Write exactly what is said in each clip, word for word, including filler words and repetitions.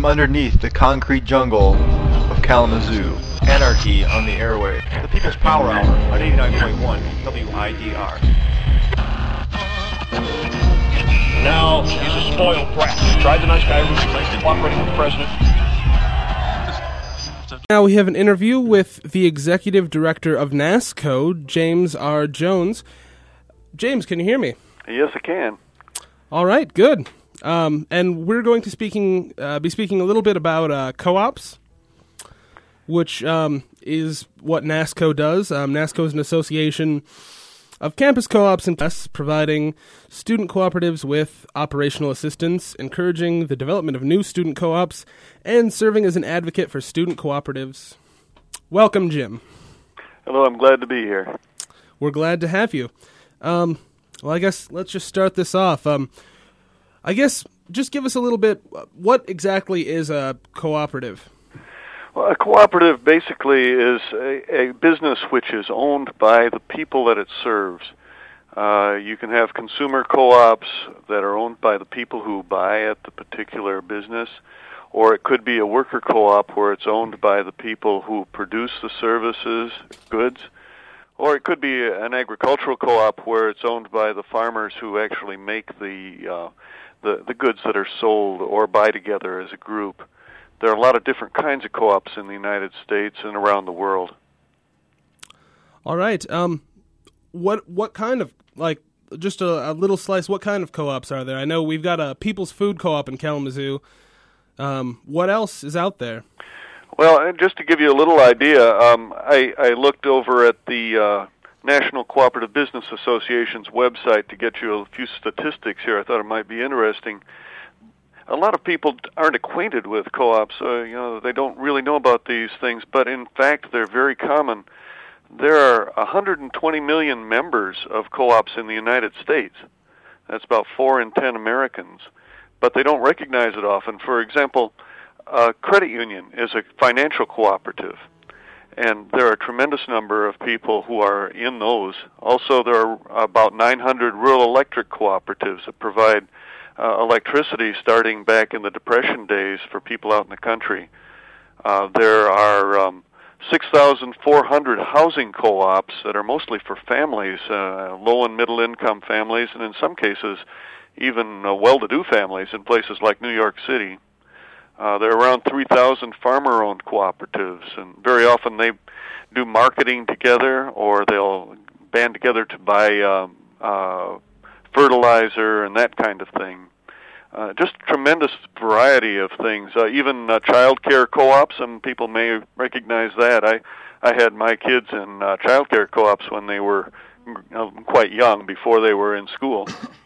from underneath the concrete jungle of Kalamazoo. Anarchy on the airway. The People's Power Hour on eighty-nine point one W I D R. Now, he's a spoiled brat. Tried the nice guy route, cooperating with the president. Now we have an interview with the executive director of NASCO, James R. Jones. James, can you hear me? Yes, I can. All right, good. Um, and we're going to speaking uh, be speaking a little bit about uh, co-ops, which um, is what NASCO does. Um, NASCO is an association of campus co-ops and tests, providing student cooperatives with operational assistance, encouraging the development of new student co-ops, and serving as an advocate for student cooperatives. Welcome, Jim. Hello, I'm glad to be here. We're glad to have you. Um, well, I guess let's just start this off. Um, I guess just give us a little bit, what exactly is a cooperative? Well, a cooperative basically is a, a business which is owned by the people that it serves. Uh, you can have consumer co-ops that are owned by the people who buy at the particular business, or it could be a worker co-op where it's owned by the people who produce the services, goods, or it could be an agricultural co-op where it's owned by the farmers who actually make the, uh, the, the goods that are sold or buy together as a group. There are a lot of different kinds of co-ops in the United States and around the world. All right. Um, what what kind of, like, just a, a little slice, what kind of co-ops are there? I know we've got a People's Food Co-op in Kalamazoo. Um, what else is out there? Well, just to give you a little idea, um, I, I looked over at the uh, National Cooperative Business Association's website to get you a few statistics here. I thought it might be interesting. A lot of people aren't acquainted with co-ops. Uh, you know, they don't really know about these things, but in fact, they're very common. There are one hundred twenty million members of co-ops in the United States. That's about four in ten Americans, but they don't recognize it often. For example, a credit union is a financial cooperative, and there are a tremendous number of people who are in those. Also, there are about nine hundred rural electric cooperatives that provide Uh, electricity starting back in the Depression days for people out in the country. Uh, there are um, six thousand four hundred housing co-ops that are mostly for families, uh, low and middle income families, and in some cases even uh, well-to-do families in places like New York City. Uh, there are around three thousand farmer-owned cooperatives, and very often they do marketing together, or they'll band together to buy um, uh, fertilizer and that kind of thing. Uh, just tremendous variety of things. Uh, even uh, child care co-ops, some people may recognize that. I, I had my kids in uh, child care co-ops when they were uh, quite young, before they were in school.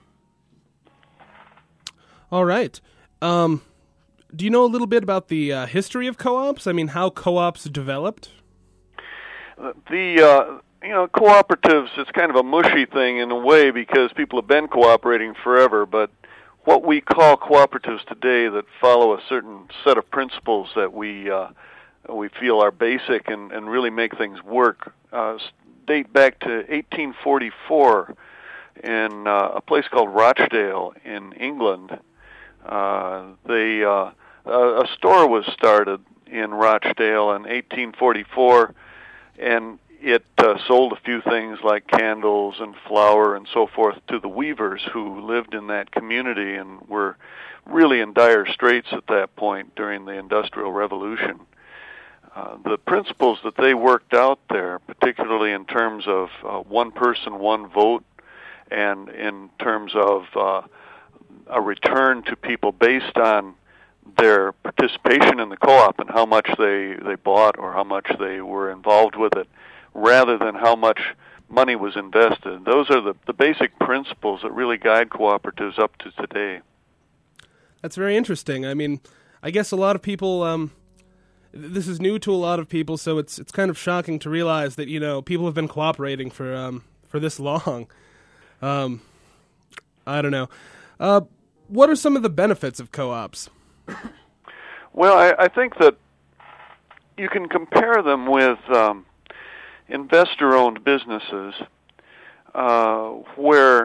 All right. Um, do you know a little bit about the uh, history of co-ops? I mean, how co-ops developed? Uh, the... Uh, You know, cooperatives, it's kind of a mushy thing in a way because people have been cooperating forever, but what we call cooperatives today that follow a certain set of principles that we uh, we feel are basic and, and really make things work uh, date back to eighteen forty-four in uh, a place called Rochdale in England. Uh, they, uh, a, a store was started in Rochdale in eighteen forty-four, and it uh, sold a few things like candles and flour and so forth to the weavers who lived in that community and were really in dire straits at that point during the Industrial Revolution. Uh, the principles that they worked out there, particularly in terms of uh, one person, one vote, and in terms of uh, a return to people based on their participation in the co-op and how much they, they bought or how much they were involved with it, rather than how much money was invested. Those are the, the basic principles that really guide cooperatives up to today. That's very interesting. I mean, I guess a lot of people, um, this is new to a lot of people, so it's it's kind of shocking to realize that, you know, people have been cooperating for um, for this long. Um, I don't know. Uh, what are some of the benefits of co-ops? Well, I, I think that you can compare them with um, investor-owned businesses uh, where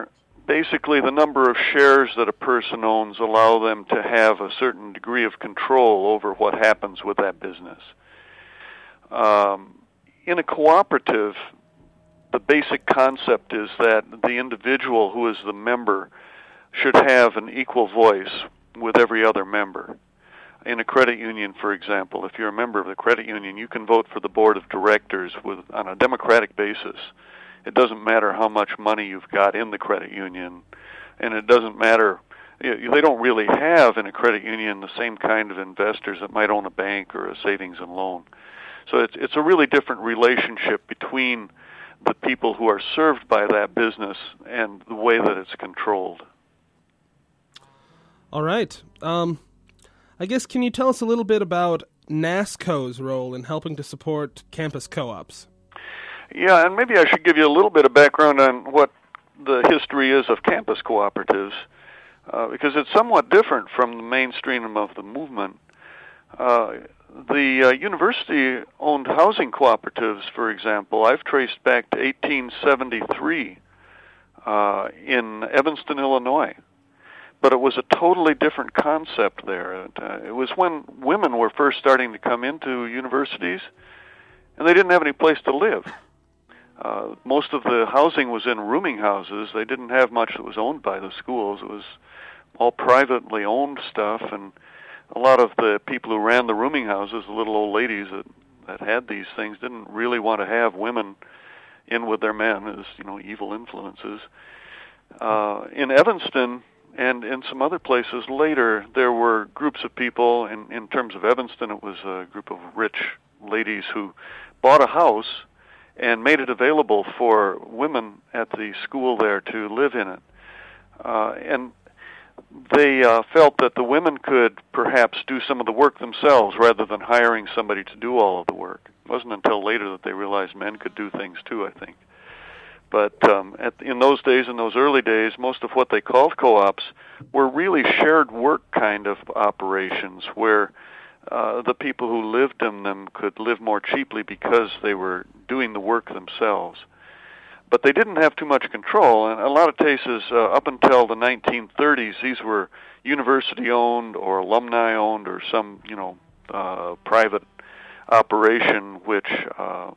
basically the number of shares that a person owns allow them to have a certain degree of control over what happens with that business. Um, in a cooperative, the basic concept is that the individual who is the member should have an equal voice with every other member. In a credit union, for example, if you're a member of the credit union, you can vote for the board of directors with, on a democratic basis. It doesn't matter how much money you've got in the credit union, and it doesn't matter, they don't really have in a credit union the same kind of investors that might own a bank or a savings and loan. So it's, it's a really different relationship between the people who are served by that business and the way that it's controlled. All right. Um, I guess, can you tell us a little bit about NASCO's role in helping to support campus co-ops? Yeah, and maybe I should give you a little bit of background on what the history is of campus cooperatives, uh, because it's somewhat different from the mainstream of the movement. Uh, the uh, university-owned housing cooperatives, for example, I've traced back to eighteen seventy-three uh, in Evanston, Illinois. But it was a totally different concept there. It, uh, it was when women were first starting to come into universities, and they didn't have any place to live. Uh, most of the housing was in rooming houses. They didn't have much that was owned by the schools. It was all privately owned stuff, and a lot of the people who ran the rooming houses, the little old ladies that, that had these things, didn't really want to have women in with their men as, you know, evil influences. Uh, in Evanston, and in some other places later, there were groups of people. In, in terms of Evanston, it was a group of rich ladies who bought a house and made it available for women at the school there to live in it. Uh, and they uh, felt that the women could perhaps do some of the work themselves rather than hiring somebody to do all of the work. It wasn't until later that they realized men could do things too, I think. But um, at, in those days, in those early days, most of what they called co-ops were really shared work kind of operations where uh, the people who lived in them could live more cheaply because they were doing the work themselves. But they didn't have too much control, and in a lot of cases, uh, up until the nineteen thirties, these were university-owned or alumni-owned or some, you know, uh, private operation which uh,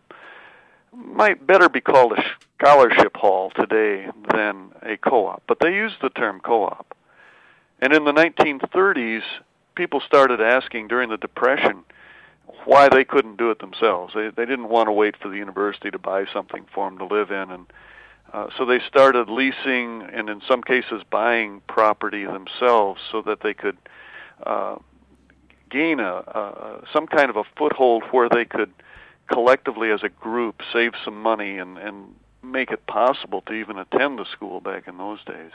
might better be called a scholarship hall today than a co-op, but they used the term co-op. And in the nineteen thirties, people started asking during the Depression why they couldn't do it themselves. They they didn't want to wait for the university to buy something for them to live in, and uh, so they started leasing and in some cases buying property themselves so that they could uh, gain a, a some kind of a foothold where they could collectively as a group save some money and, and make it possible to even attend the school back in those days.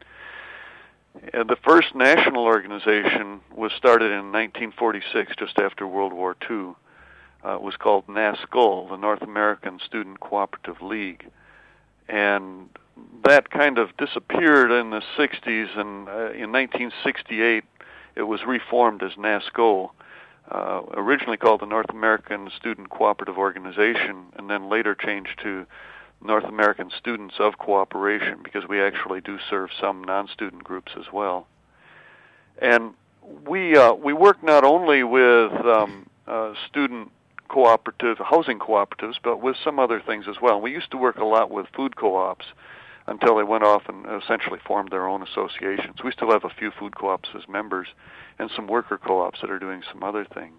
And the first national organization was started in nineteen forty-six, just after World War Two. Uh, it was called NASCOL, the North American Student Cooperative League. And that kind of disappeared in the sixties, and uh, in nineteen sixty-eight it was reformed as NASCO. Uh, originally called the North American Student Cooperative Organization, and then later changed to North American Students of Cooperation, because we actually do serve some non-student groups as well. And we uh, we work not only with um, uh, student cooperative, housing cooperatives, but with some other things as well. We used to work a lot with food co-ops until they went off and essentially formed their own associations. We still have a few food co-ops as members, and some worker co-ops that are doing some other things.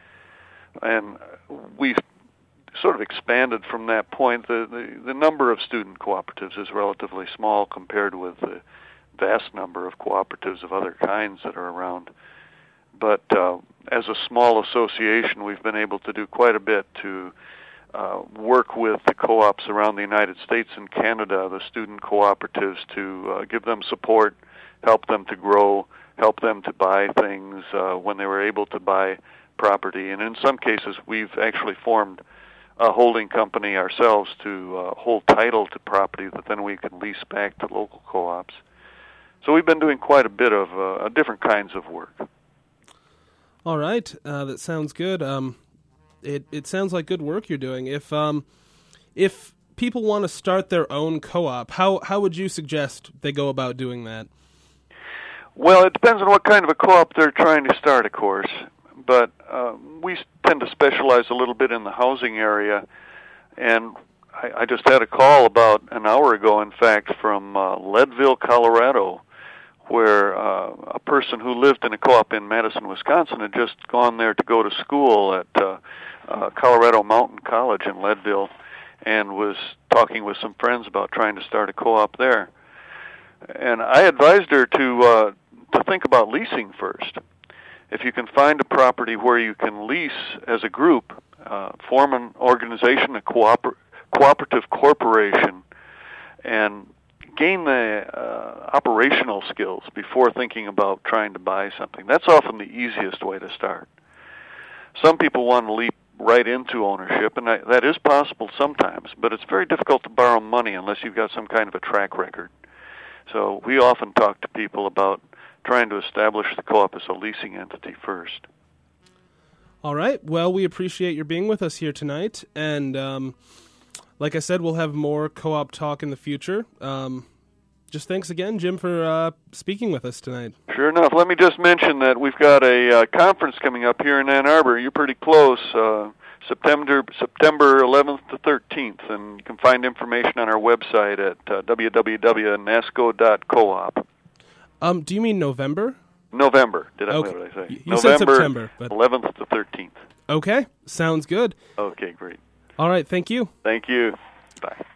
And we've sort of expanded from that point. The, the, the number of student cooperatives is relatively small compared with the vast number of cooperatives of other kinds that are around. But uh, as a small association, we've been able to do quite a bit to uh, work with the co-ops around the United States and Canada, the student cooperatives, to uh, give them support, help them to grow, help them to buy things uh, when they were able to buy property. And in some cases, we've actually formed a holding company ourselves to uh, hold title to property that then we can lease back to local co-ops. So we've been doing quite a bit of uh, different kinds of work. All right, uh, that sounds good. Um, it it sounds like good work you're doing. If um, if people want to start their own co-op, how how would you suggest they go about doing that? Well, it depends on what kind of a co-op they're trying to start, of course. But uh, we tend to specialize a little bit in the housing area. And I, I just had a call about an hour ago, in fact, from uh, Leadville, Colorado, where uh, a person who lived in a co-op in Madison, Wisconsin, had just gone there to go to school at uh, uh, Colorado Mountain College in Leadville, and was talking with some friends about trying to start a co-op there. And I advised her to uh, to think about leasing first. If you can find a property where you can lease as a group, uh, form an organization, a cooper- cooperative corporation, and gain the uh, operational skills before thinking about trying to buy something. That's often the easiest way to start. Some people want to leap right into ownership, and that, that is possible sometimes, but it's very difficult to borrow money unless you've got some kind of a track record. So we often talk to people about trying to establish the co-op as a leasing entity first. All right. Well, we appreciate your being with us here tonight, and um, like I said, we'll have more co-op talk in the future. Um, just thanks again, Jim, for uh, speaking with us tonight. Sure enough. Let me just mention that we've got a uh, conference coming up here in Ann Arbor. You're pretty close, uh, September September eleventh to thirteenth, and you can find information on our website at uh, w w w dot nasco dot coop. Um, do you mean November? November. Did I, okay. what did I say? You November said September. But... eleventh to thirteenth. Okay. Sounds good. Okay, great. All right. Thank you. Thank you. Bye.